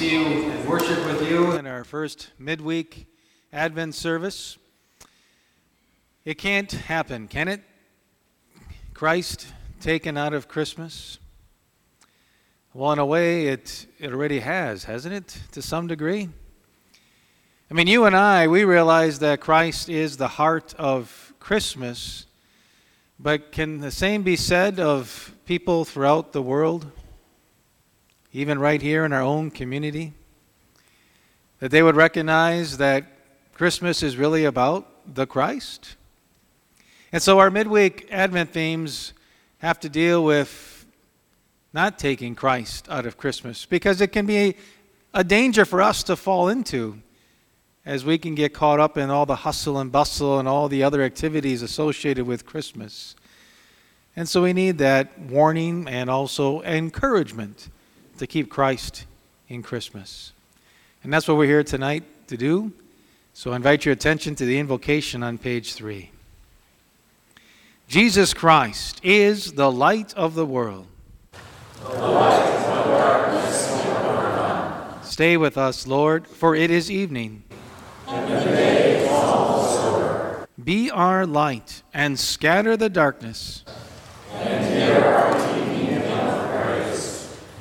see you and worship with you in our first midweek Advent service. It can't happen, can it? Christ taken out of Christmas? Well, in a way, it already has, hasn't it, to some degree? I mean, you and I, we realize that Christ is the heart of Christmas, but can the same be said of people throughout the world? Even right here in our own community, that they would recognize that Christmas is really about the Christ. And so our midweek Advent themes have to deal with not taking Christ out of Christmas, because it can be a danger for us to fall into as we can get caught up in all the hustle and bustle and all the other activities associated with Christmas. And so we need that warning and also encouragement to keep Christ in Christmas. And that's what we're here tonight to do. So I invite your attention to the invocation on page 3. Jesus Christ is the light of the world. The light of the darkness overcome. Stay with us, Lord, for it is evening. And the day is almost over. Be our light and scatter the darkness. And hear our pleading hymn of praise.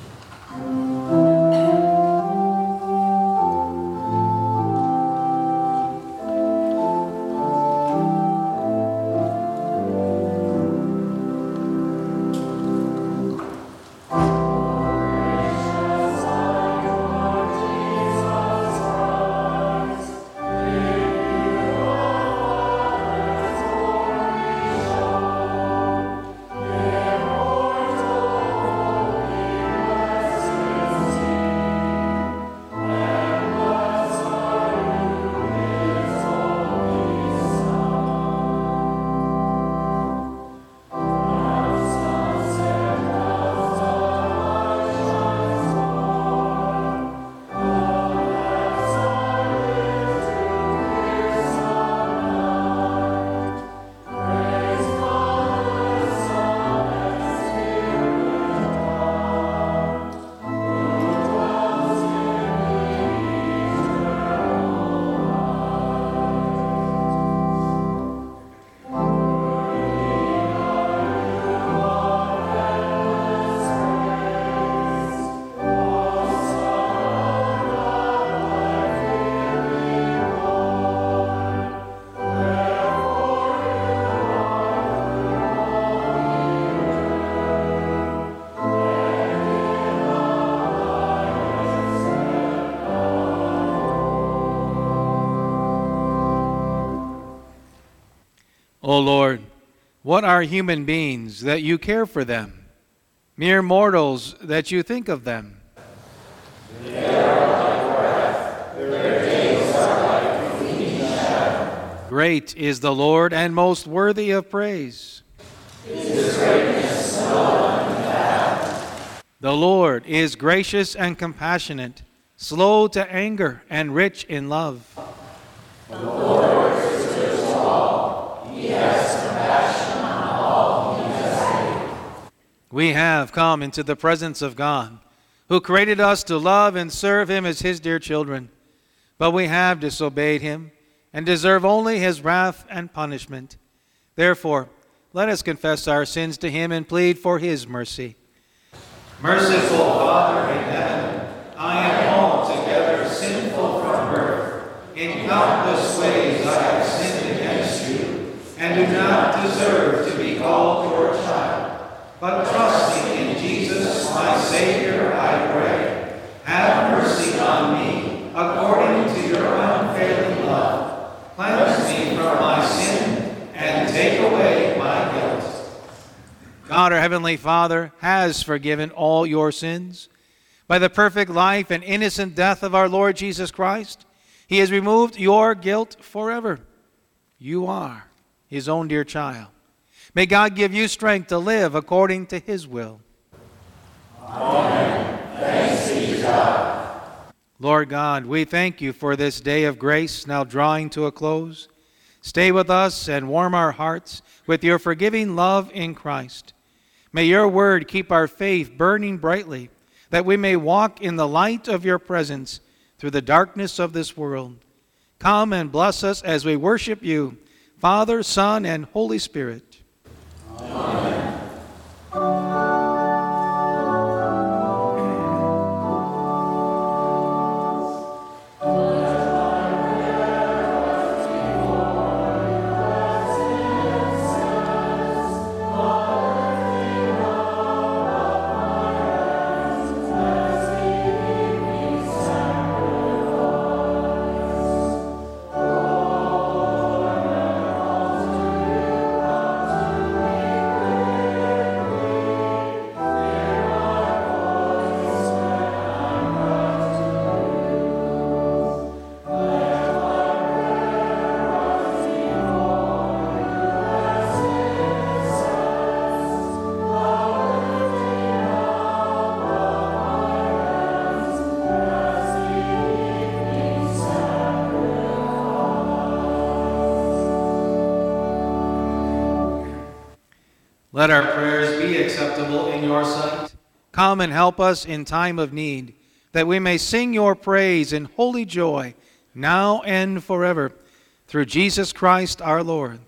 O Lord, what are human beings that you care for them? Mere mortals that you think of them. They are like breath, their days are like a fleeting shadow. Great is the Lord and most worthy of praise. His greatness no one can fathom. The Lord is gracious and compassionate, slow to anger and rich in love. The Lord is good to all. He has compassion on all he has made. We have come into the presence of God, who created us to love and serve him as his dear children. But we have disobeyed him and deserve only his wrath and punishment. Therefore, let us confess our sins to him and plead for his mercy. Merciful Father in heaven, I am altogether sinful from birth. In countless ways I have sinned against you, and do not deserve to be called your child. But trusting in Jesus, my Savior, I pray, have mercy on me, according to your unfailing love. Cleanse me from my sin, and take away my guilt. God, our Heavenly Father, has forgiven all your sins. By the perfect life and innocent death of our Lord Jesus Christ, he has removed your guilt forever. You are his own dear child. May God give you strength to live according to his will. Amen. Thanks be to God. Lord God, we thank you for this day of grace now drawing to a close. Stay with us and warm our hearts with your forgiving love in Christ. May your word keep our faith burning brightly, that we may walk in the light of your presence through the darkness of this world. Come and bless us as we worship you, Father, Son, and Holy Spirit. Amen. Let our prayers be acceptable in your sight. Come and help us in time of need, that we may sing your praise in holy joy, now and forever, through Jesus Christ our Lord.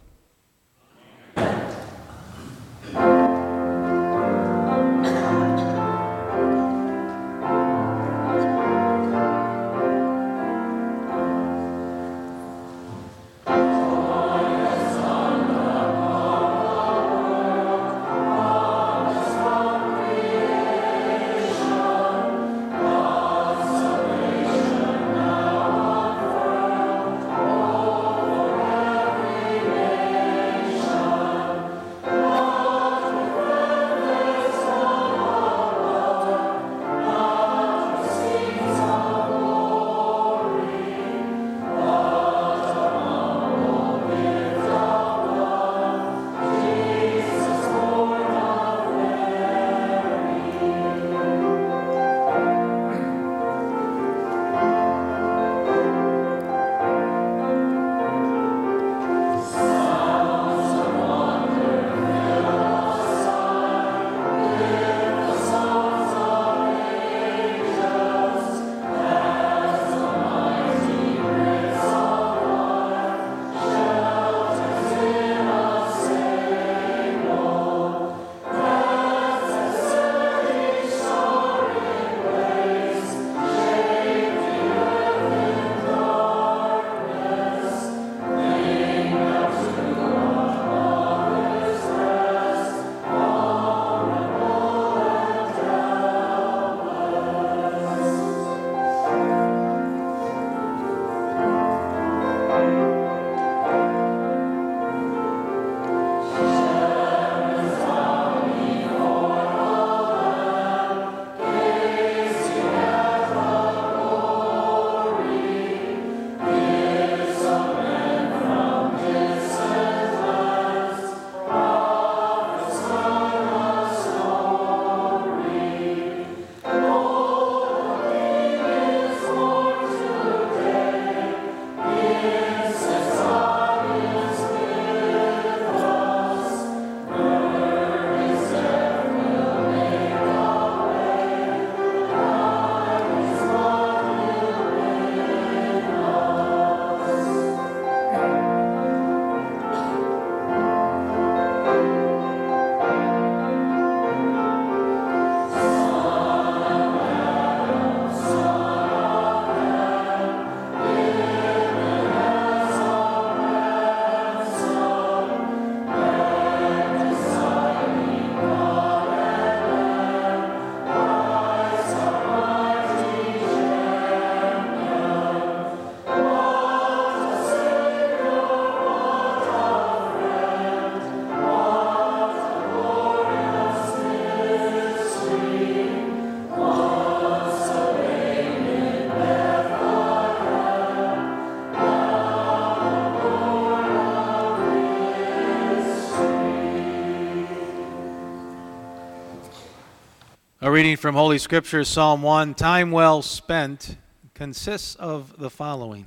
A reading from Holy Scripture, Psalm 1, time well spent, consists of the following.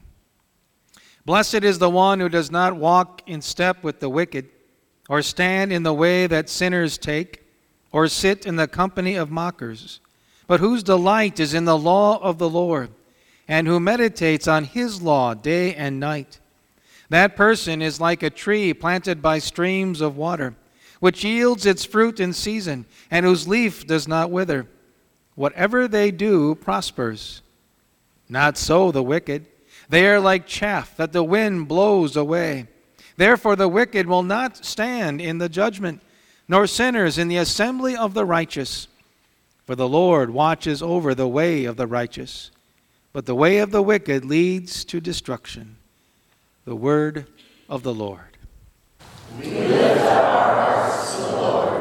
Blessed is the one who does not walk in step with the wicked, or stand in the way that sinners take, or sit in the company of mockers. but whose delight is in the law of the Lord, and who meditates on his law day and night. That person is like a tree planted by streams of water, which yields its fruit in season, and whose leaf does not wither. Whatever they do prospers. Not so the wicked. They are like chaff that the wind blows away. Therefore the wicked will not stand in the judgment, nor sinners in the assembly of the righteous. For the Lord watches over the way of the righteous, but the way of the wicked leads to destruction. The word of the Lord. We lift up our hearts to the Lord.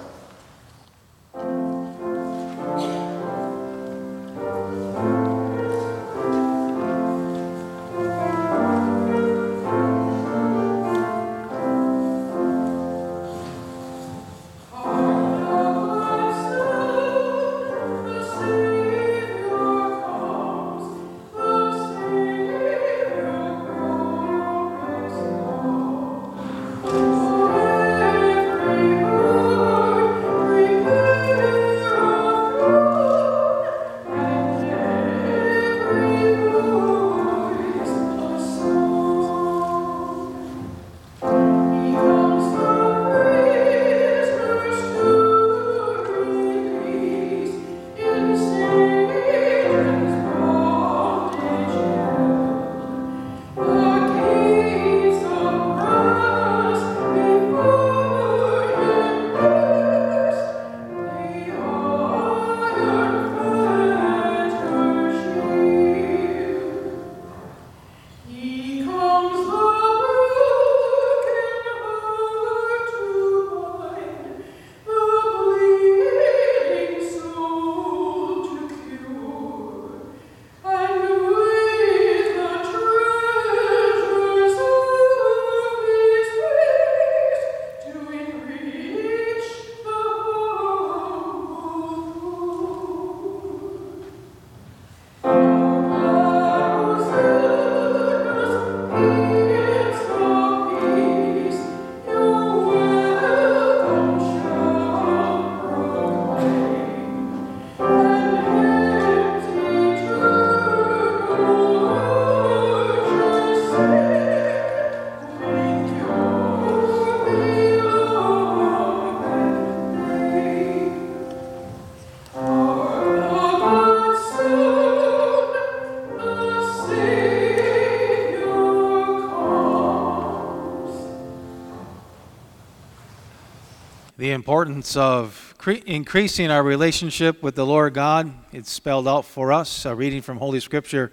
The importance of increasing our relationship with the Lord God, it's spelled out for us, reading from Holy Scripture,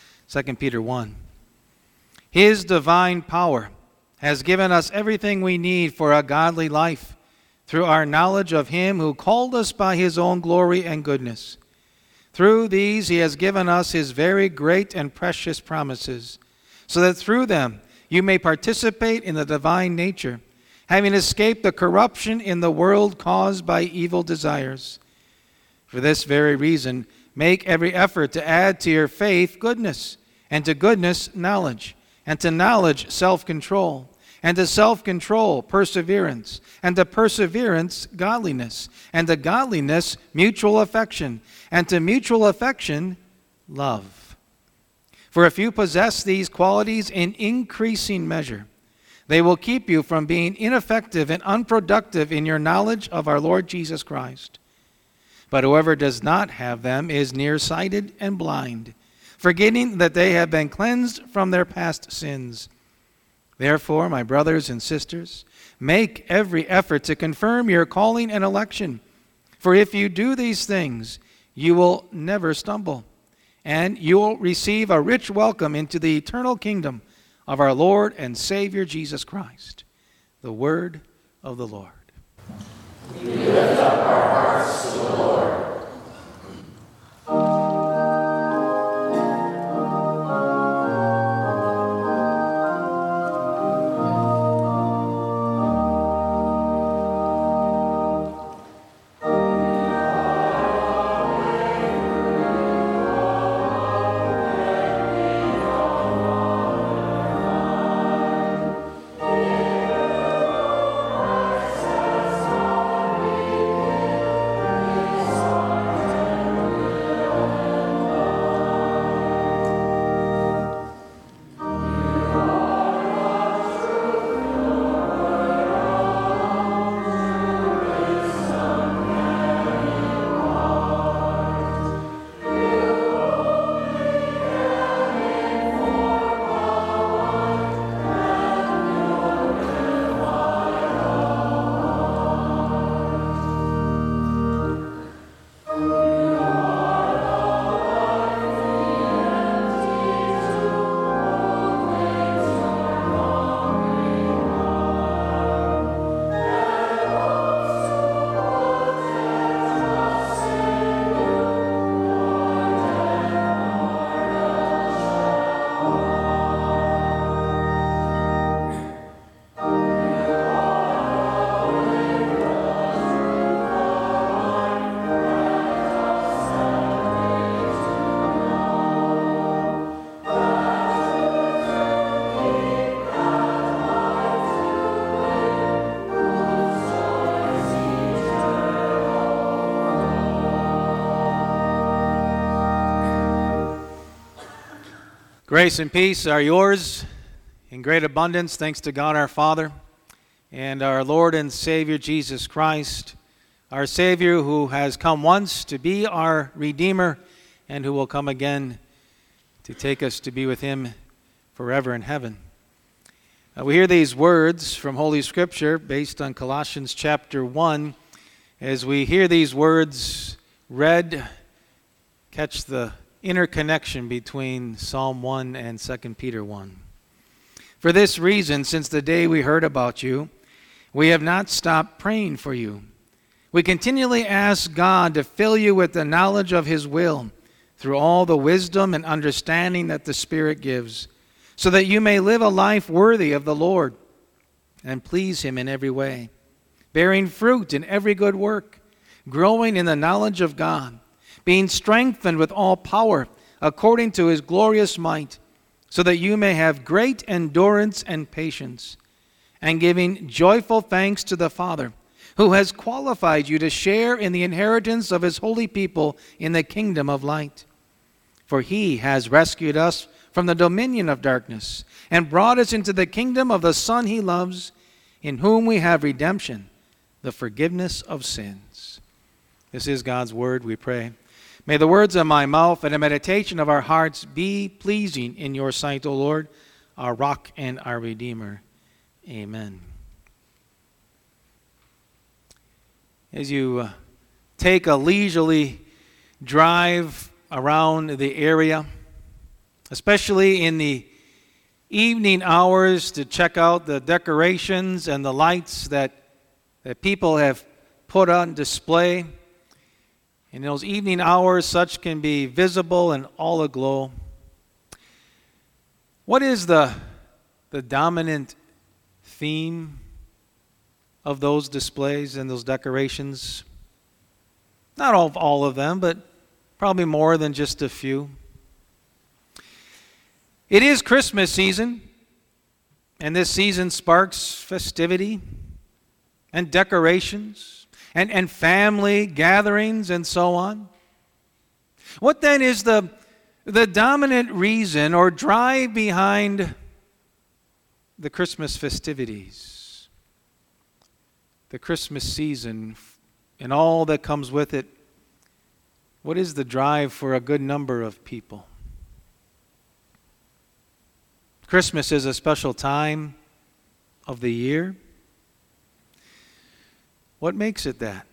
2 Peter 1. His divine power has given us everything we need for a godly life through our knowledge of Him who called us by His own glory and goodness. Through these He has given us His very great and precious promises, so that through them you may participate in the divine nature, having escaped the corruption in the world caused by evil desires. For this very reason, make every effort to add to your faith goodness, and to goodness knowledge, and to knowledge self-control, and to self-control perseverance, and to perseverance godliness, and to godliness mutual affection, and to mutual affection love. For if you possess these qualities in increasing measure, they will keep you from being ineffective and unproductive in your knowledge of our Lord Jesus Christ. But whoever does not have them is nearsighted and blind, forgetting that they have been cleansed from their past sins. Therefore, my brothers and sisters, make every effort to confirm your calling and election. For if you do these things, you will never stumble, and you will receive a rich welcome into the eternal kingdom of our Lord and Savior Jesus Christ. The word of the Lord. We lift up our hearts to the Lord. Grace and peace are yours in great abundance, thanks to God our Father and our Lord and Savior Jesus Christ, our Savior who has come once to be our Redeemer and who will come again to take us to be with Him forever in heaven. We hear these words from Holy Scripture based on Colossians chapter 1. As we hear these words read, catch the interconnection between Psalm 1 and 2 Peter 1. For this reason, since the day we heard about you, we have not stopped praying for you. We continually ask God to fill you with the knowledge of His will through all the wisdom and understanding that the Spirit gives, so that you may live a life worthy of the Lord and please Him in every way, bearing fruit in every good work, growing in the knowledge of God, being strengthened with all power according to His glorious might, so that you may have great endurance and patience, and giving joyful thanks to the Father, who has qualified you to share in the inheritance of His holy people in the kingdom of light. For He has rescued us from the dominion of darkness and brought us into the kingdom of the Son He loves, in whom we have redemption, the forgiveness of sins. This is God's word, we pray. May the words of my mouth and the meditation of our hearts be pleasing in your sight, O Lord, our rock and our Redeemer. Amen. As you take a leisurely drive around the area, especially in the evening hours, to check out the decorations and the lights that people have put on display. In those evening hours, such can be visible and all aglow. What is the dominant theme of those displays and those decorations? Not all of them, but probably more than just a few. It is Christmas season, and this season sparks festivity and decorations and family gatherings and so on. What then is the dominant reason or drive behind the Christmas festivities, the Christmas season, and all that comes with it? What is the drive for a good number of people? Christmas is a special time of the year. What makes it that?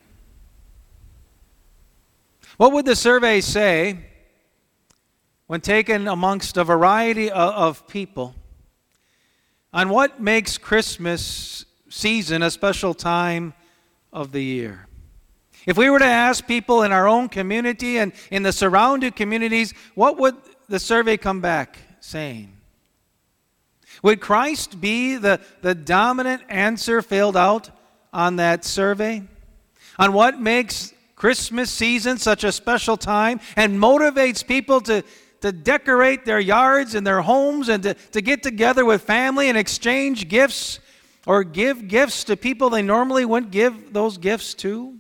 What would the survey say when taken amongst a variety of people on what makes Christmas season a special time of the year? If we were to ask people in our own community and in the surrounding communities, what would the survey come back saying? Would Christ be the dominant answer filled out on that survey? On what makes Christmas season such a special time and motivates people to decorate their yards and their homes and to get together with family and exchange gifts or give gifts to people they normally wouldn't give those gifts to?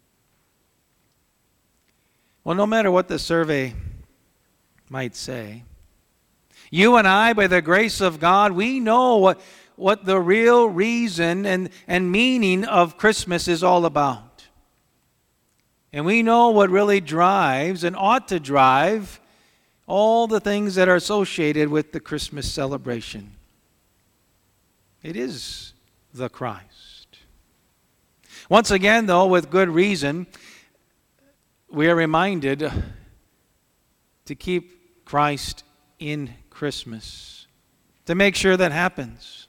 Well, no matter what the survey might say, you and I, by the grace of God, we know what the real reason and meaning of Christmas is all about. And we know what really drives and ought to drive all the things that are associated with the Christmas celebration. It is the Christ. Once again, though, with good reason, we are reminded to keep Christ in Christmas, to make sure that happens,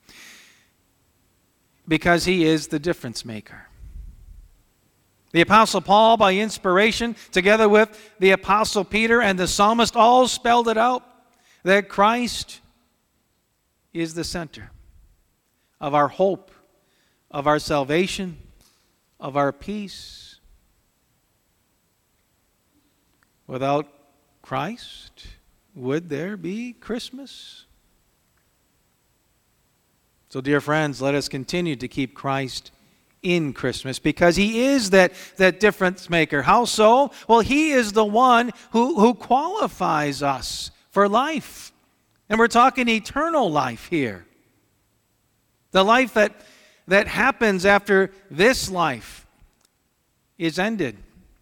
because He is the difference maker. The Apostle Paul, by inspiration, together with the Apostle Peter and the psalmist, all spelled it out, that Christ is the center of our hope, of our salvation, of our peace. Without Christ, would there be Christmas? So, dear friends, let us continue to keep Christ in Christmas, because He is that difference maker. How so? Well, He is the one who qualifies us for for life. And we're talking eternal life here. The life that happens after this life is ended.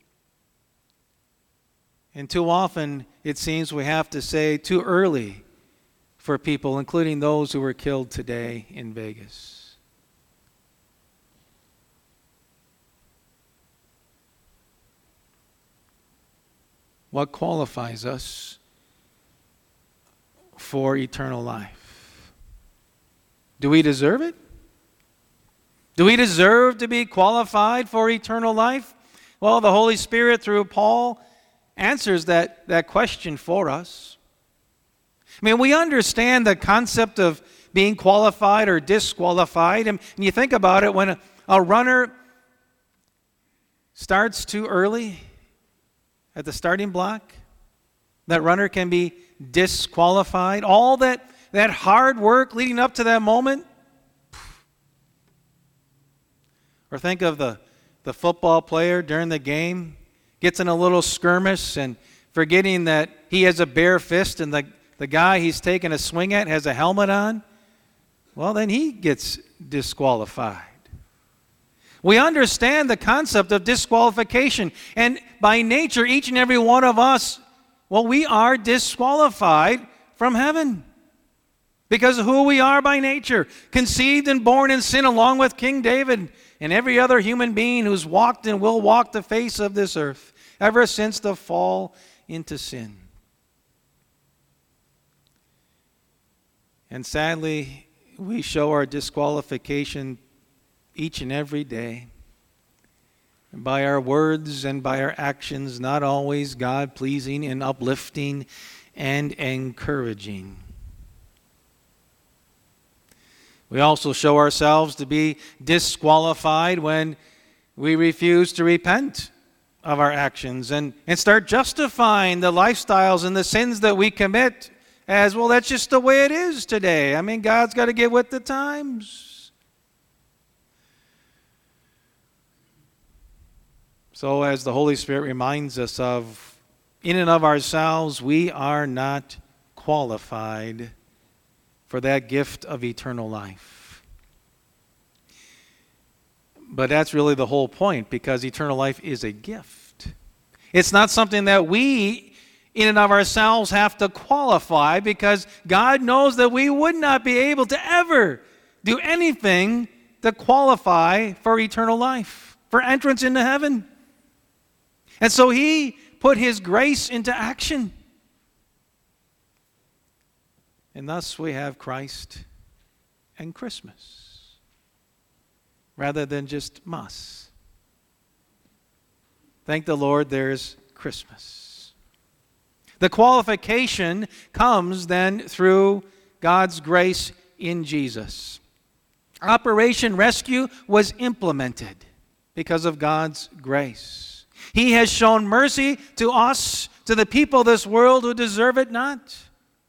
And too often, it seems we have to say too early for people, including those who were killed today in Vegas. What qualifies us for eternal life? Do we deserve it? Do we deserve to be qualified for eternal life? Well, the Holy Spirit, through Paul, answers that question for us. I mean, we understand the concept of being qualified or disqualified. And you think about it, when a runner starts too early at the starting block, that runner can be disqualified. All that hard work leading up to that moment. Or think of the football player during the game, gets in a little skirmish and forgetting that he has a bare fist and the guy he's taking a swing at has a helmet on. Well, then he gets disqualified. We understand the concept of disqualification. And by nature, each and every one of us, well, we are disqualified from heaven. Because of who we are by nature. Conceived and born in sin along with King David and every other human being who's walked and will walk the face of this earth ever since the fall into sin. And sadly, we show our disqualification each and every day by our words and by our actions, not always God-pleasing and uplifting and encouraging. We also show ourselves to be disqualified when we refuse to repent of our actions and start justifying the lifestyles and the sins that we commit as, well, that's just the way it is today. I mean, God's got to get with the times. So as the Holy Spirit reminds us of, in and of ourselves, we are not qualified for that gift of eternal life. But that's really the whole point, because eternal life is a gift. It's not something that we, in and of ourselves, have to qualify, because God knows that we would not be able to ever do anything to qualify for eternal life, for entrance into heaven. And so He put His grace into action. And thus we have Christ and Christmas, rather than just Mass. Thank the Lord, there's Christmas. The qualification comes then through God's grace in Jesus. Operation Rescue was implemented because of God's grace. He has shown mercy to us, to the people of this world who deserve it not.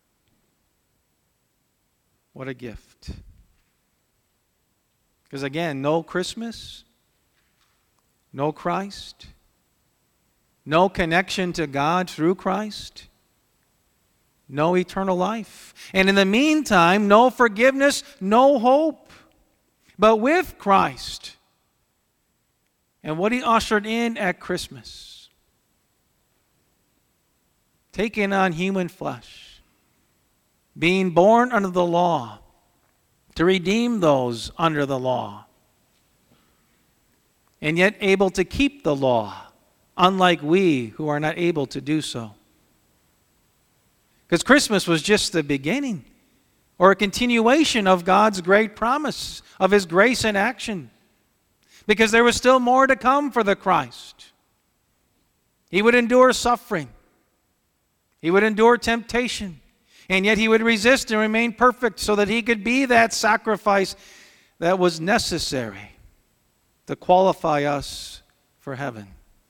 What a gift. Because again, no Christmas, no Christ, no connection to God through Christ, no eternal life. And in the meantime, no forgiveness, no hope. But with Christ and what He ushered in at Christmas, taking on human flesh, being born under the law to redeem those under the law, and yet able to keep the law, unlike we who are not able to do so. Because Christmas was just the beginning, or a continuation of God's great promise, of His grace in action. Because there was still more to come for the Christ. He would endure suffering. He would endure temptation. And yet He would resist and remain perfect so that He could be that sacrifice that was necessary to qualify us for heaven.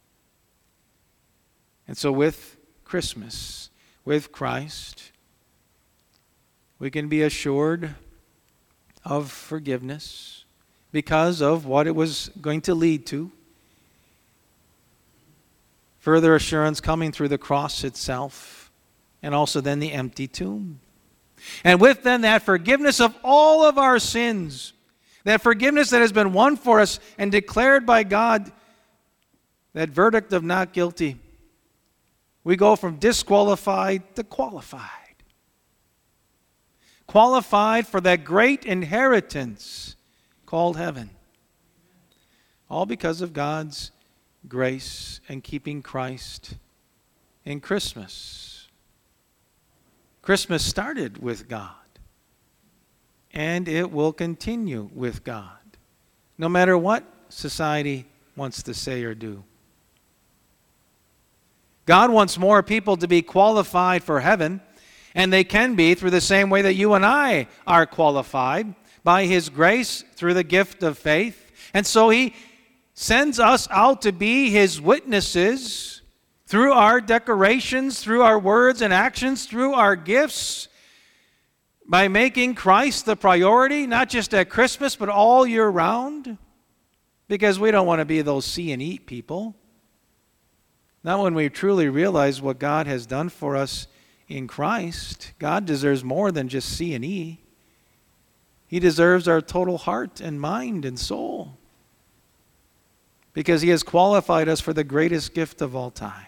And so with Christmas, with Christ, we can be assured of forgiveness because of what it was going to lead to. Further assurance coming through the cross itself. and also then the empty tomb. And with them that forgiveness of all of our sins, that forgiveness that has been won for us and declared by God, that verdict of not guilty, we go from disqualified to qualified. Qualified for that great inheritance called heaven. All because of God's grace and keeping Christ in Christmas. Christmas started with God, and it will continue with God, no matter what society wants to say or do. God wants more people to be qualified for heaven, and they can be through the same way that you and I are qualified, by His grace through the gift of faith. And so He sends us out to be His witnesses through our decorations, through our words and actions, through our gifts, by making Christ the priority, not just at Christmas, but all year round. Because we don't want to be those see and eat people. Not when we truly realize what God has done for us in Christ. God deserves more than just see and eat. He deserves our total heart and mind and soul. Because He has qualified us for the greatest gift of all time.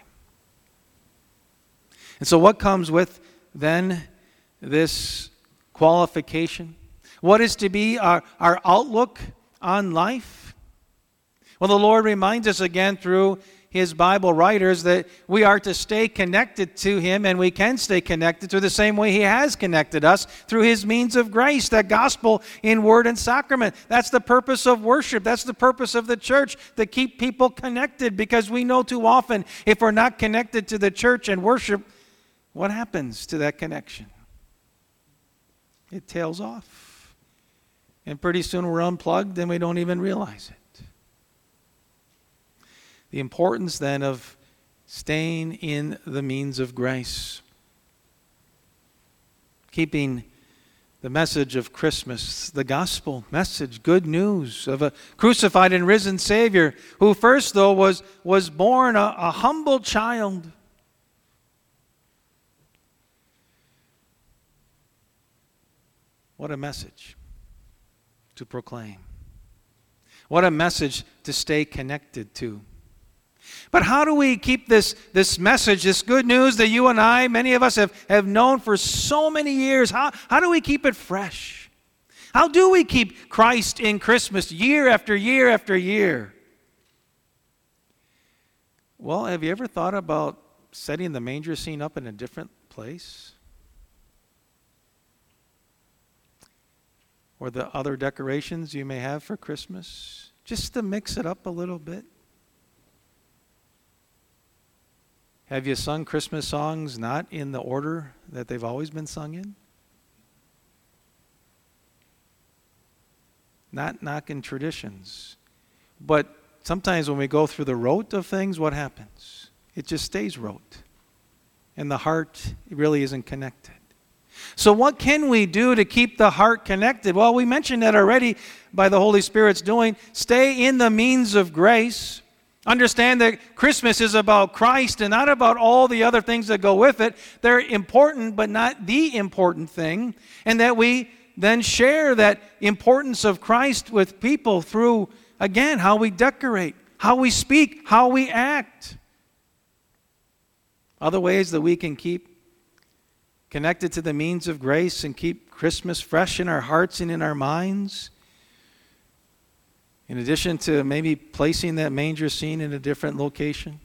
And so what comes with then this qualification? What is to be our outlook on life? Well, the Lord reminds us again through His Bible writers that we are to stay connected to Him, and we can stay connected through the same way He has connected us, through His means of grace, that gospel in word and sacrament. That's the purpose of worship. That's the purpose of the church, to keep people connected, because we know too often if we're not connected to the church and worship, what happens to that connection? It tails off. And pretty soon we're unplugged and we don't even realize it. The importance then of staying in the means of grace. Keeping the message of Christmas, the gospel message, good news of a crucified and risen Savior, who first, though, was born a humble child. What a message to proclaim. What a message to stay connected to. But how do we keep this message, this good news that you and I, many of us have known for so many years, how do we keep it fresh? How do we keep Christ in Christmas year after year after year? Well, have you ever thought about setting the manger scene up in a different place? Or the other decorations you may have for Christmas, just to mix it up a little bit? Have you sung Christmas songs not in the order that they've always been sung in? Not knocking traditions. But sometimes when we go through the rote of things, what happens? It just stays rote. And the heart really isn't connected. So what can we do to keep the heart connected? Well, we mentioned that already by the Holy Spirit's doing. Stay in the means of grace. Understand that Christmas is about Christ and not about all the other things that go with it. They're important, but not the important thing. And that we then share that importance of Christ with people through, again, how we decorate, how we speak, how we act. Other ways that we can keep connected to the means of grace and keep Christmas fresh in our hearts and in our minds. In addition to maybe placing that manger scene in a different location.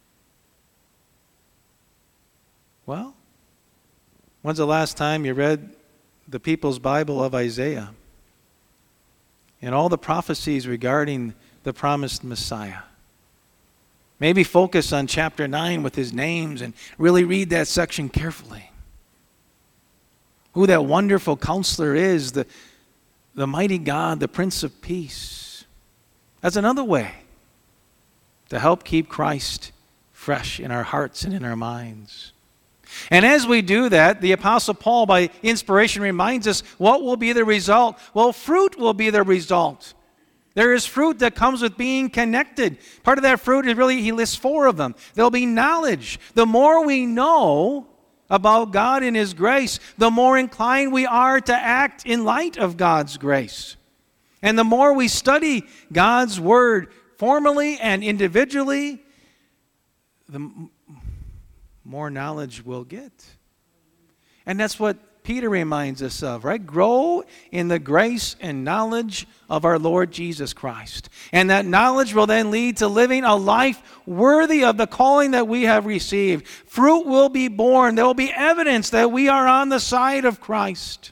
Well, when's the last time you read the People's Bible of Isaiah and all the prophecies regarding the promised Messiah? Maybe focus on chapter 9 with his names and really read that section carefully. Who that wonderful counselor is, the mighty God, the Prince of Peace. That's another way to help keep Christ fresh in our hearts and in our minds. And as we do that, the Apostle Paul, by inspiration, reminds us what will be the result. Well, fruit will be the result. There is fruit that comes with being connected. Part of that fruit is really, he lists 4 of them. There'll be knowledge. The more we know, about God and His grace, the more inclined we are to act in light of God's grace. And the more we study God's Word formally and individually, the more knowledge we'll get. And that's what Peter reminds us of, right? Grow in the grace and knowledge of our Lord Jesus Christ. And that knowledge will then lead to living a life worthy of the calling that we have received. Fruit will be born. There will be evidence that we are on the side of Christ.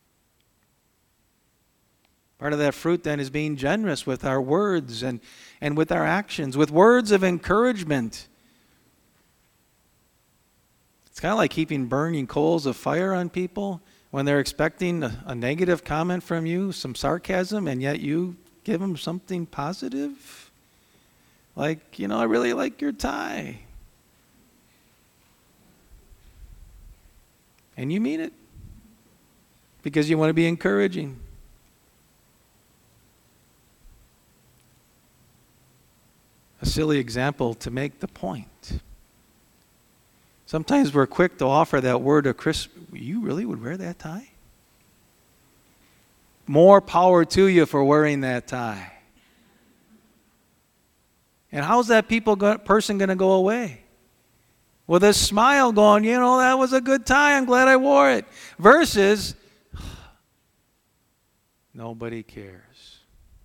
Part of that fruit then is being generous with our words and with our actions, with words of encouragement. It's kind of like heaping burning coals of fire on people when they're expecting a negative comment from you, some sarcasm, and yet you give them something positive. Like, I really like your tie. And you mean it because you want to be encouraging. A silly example to make the point. Sometimes we're quick to offer that word of you really would wear that tie? More power to you for wearing that tie. And how's that person going to go away? With a smile going, that was a good tie. I'm glad I wore it. Versus, nobody cares.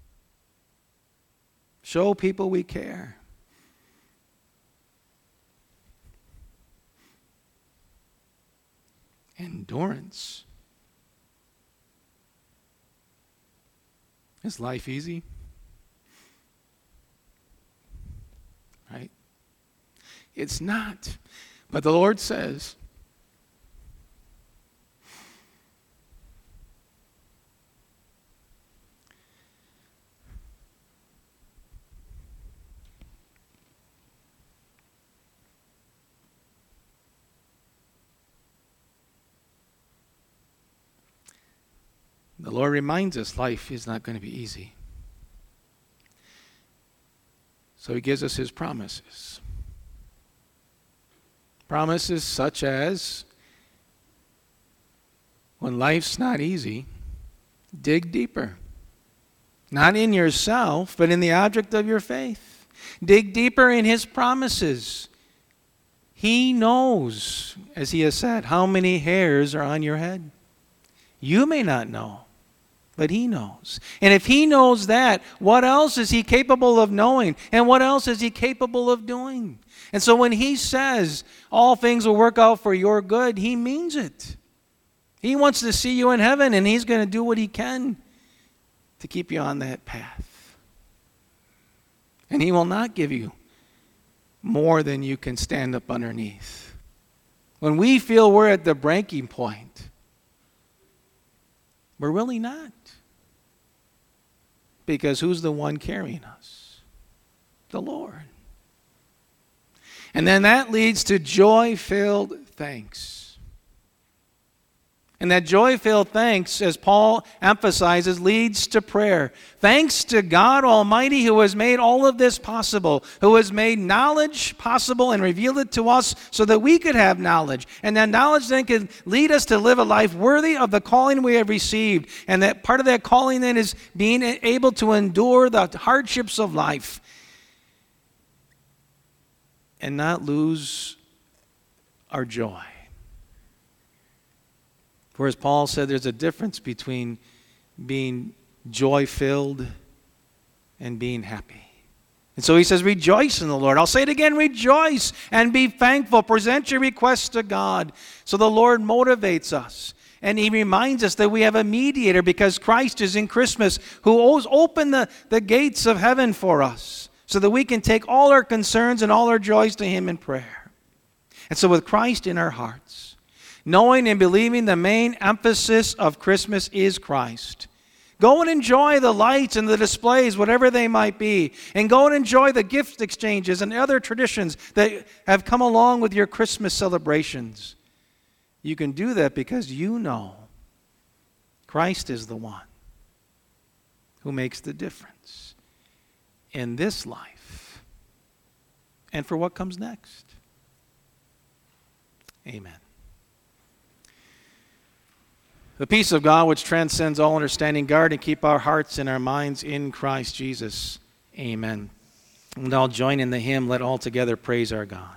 Show people we care. Endurance. Is life easy? Right? It's not. But the Lord says, the Lord reminds us life is not going to be easy. So He gives us His promises. Promises such as, when life's not easy, dig deeper. Not in yourself, but in the object of your faith. Dig deeper in His promises. He knows, as He has said, how many hairs are on your head. You may not know, but He knows. And if He knows that, what else is He capable of knowing? And what else is He capable of doing? And so when He says all things will work out for your good, He means it. He wants to see you in heaven, and He's going to do what He can to keep you on that path. And He will not give you more than you can stand up underneath. When we feel we're at the breaking point, we're really not. Because who's the one carrying us? The Lord. And then that leads to joy-filled thanks. And that joy-filled thanks, as Paul emphasizes, leads to prayer. Thanks to God Almighty who has made all of this possible, who has made knowledge possible and revealed it to us so that we could have knowledge. And that knowledge then could lead us to live a life worthy of the calling we have received. And that part of that calling then is being able to endure the hardships of life and not lose our joy. For as Paul said, there's a difference between being joy-filled and being happy. And so he says, rejoice in the Lord. I'll say it again, rejoice and be thankful. Present your requests to God. So the Lord motivates us. And He reminds us that we have a mediator because Christ is in Christmas who opened the gates of heaven for us so that we can take all our concerns and all our joys to Him in prayer. And so with Christ in our hearts, knowing and believing the main emphasis of Christmas is Christ. Go and enjoy the lights and the displays, whatever they might be. And go and enjoy the gift exchanges and other traditions that have come along with your Christmas celebrations. You can do that because you know Christ is the one who makes the difference in this life and for what comes next. Amen. The peace of God, which transcends all understanding, guard and keep our hearts and our minds in Christ Jesus. Amen. And I'll join in the hymn, Let All Together Praise Our God.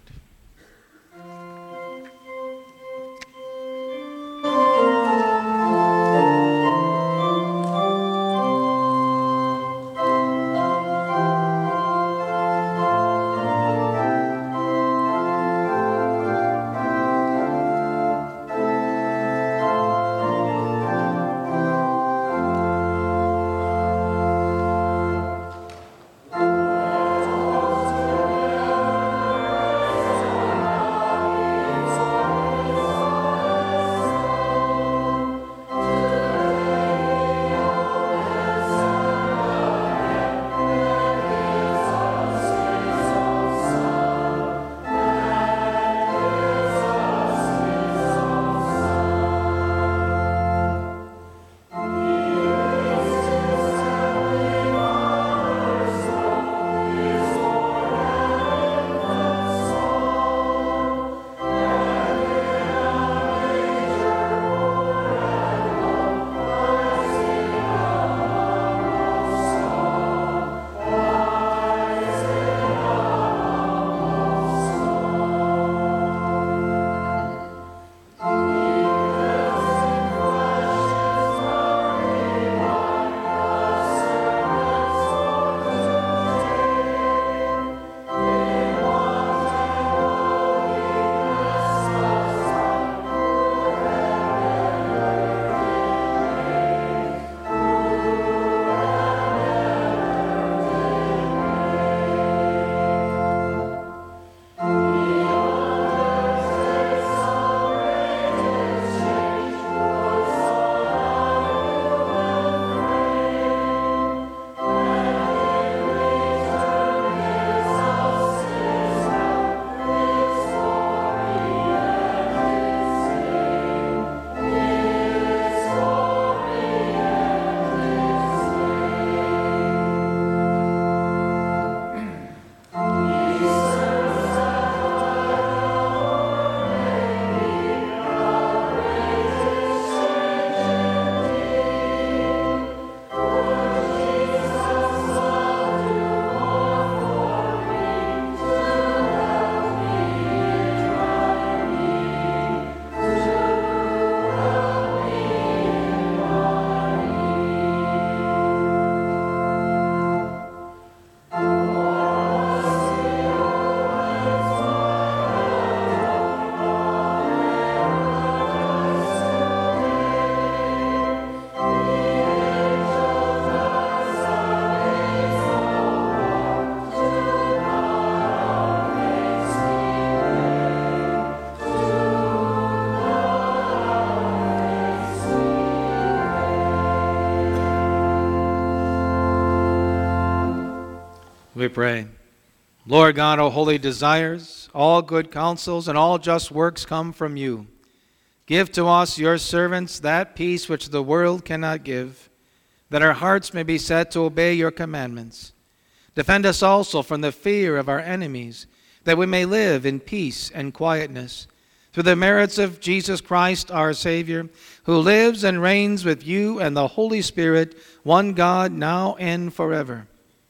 We pray. Lord God, all holy desires, all good counsels, and all just works come from you. Give to us, your servants, that peace which the world cannot give, that our hearts may be set to obey your commandments. Defend us also from the fear of our enemies, that we may live in peace and quietness, through the merits of Jesus Christ our Savior, who lives and reigns with you and the Holy Spirit, one God, now and forever.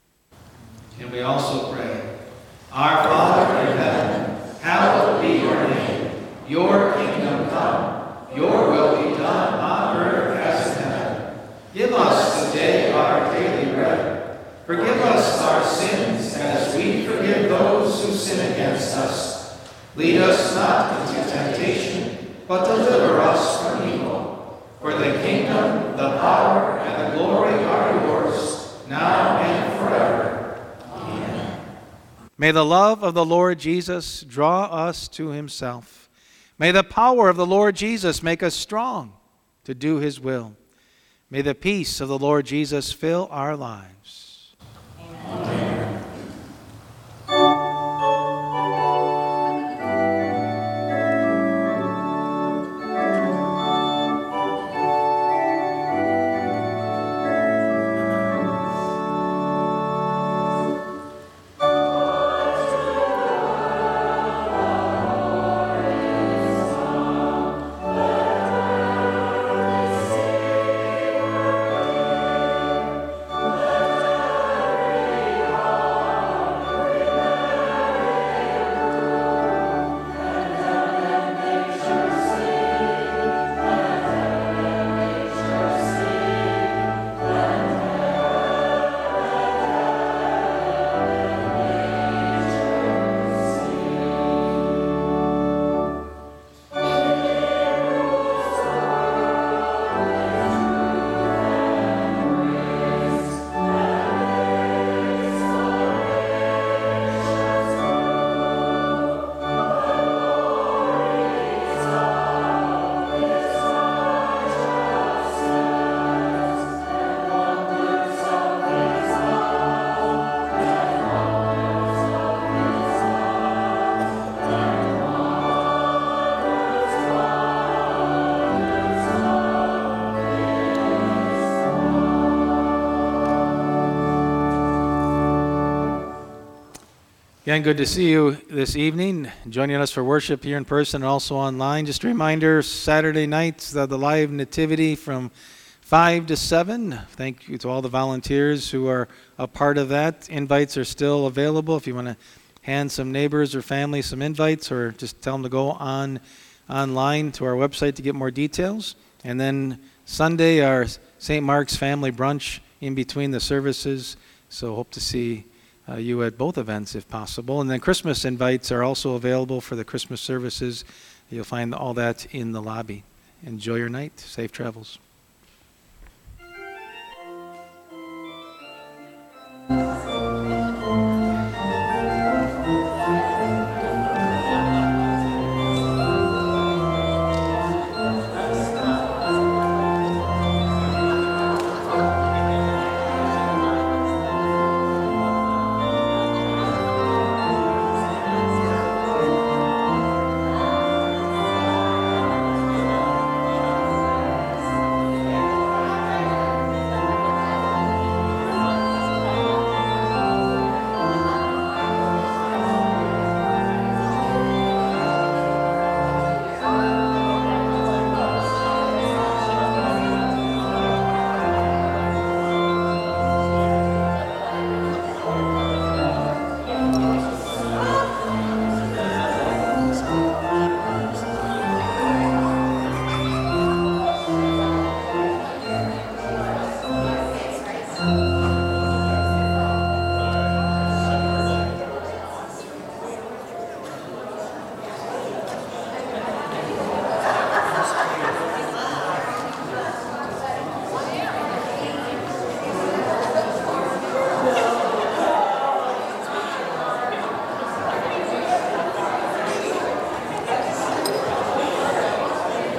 And we also pray, Our Father in heaven, hallowed be your name. Your kingdom come, your will be done on earth as in heaven. Give us today our daily bread. Forgive us our sins as we forgive those who sin against us. Lead us not into temptation, but deliver us from evil. For the kingdom, the power, and the glory are yours, now and forever. May the love of the Lord Jesus draw us to himself. May the power of the Lord Jesus make us strong to do his will. May the peace of the Lord Jesus fill our lives. Amen. Again, good to see you this evening, joining us for worship here in person and also online. Just a reminder, Saturday nights, the live nativity from 5 to 7. Thank you to all the volunteers who are a part of that. Invites are still available if you want to hand some neighbors or family some invites, or just tell them to go online to our website to get more details. And then Sunday, our St. Mark's Family Brunch in between the services. So hope to see you at both events if possible. And then Christmas invites are also available for the Christmas services. You'll find all that in the lobby. Enjoy your night. Safe travels.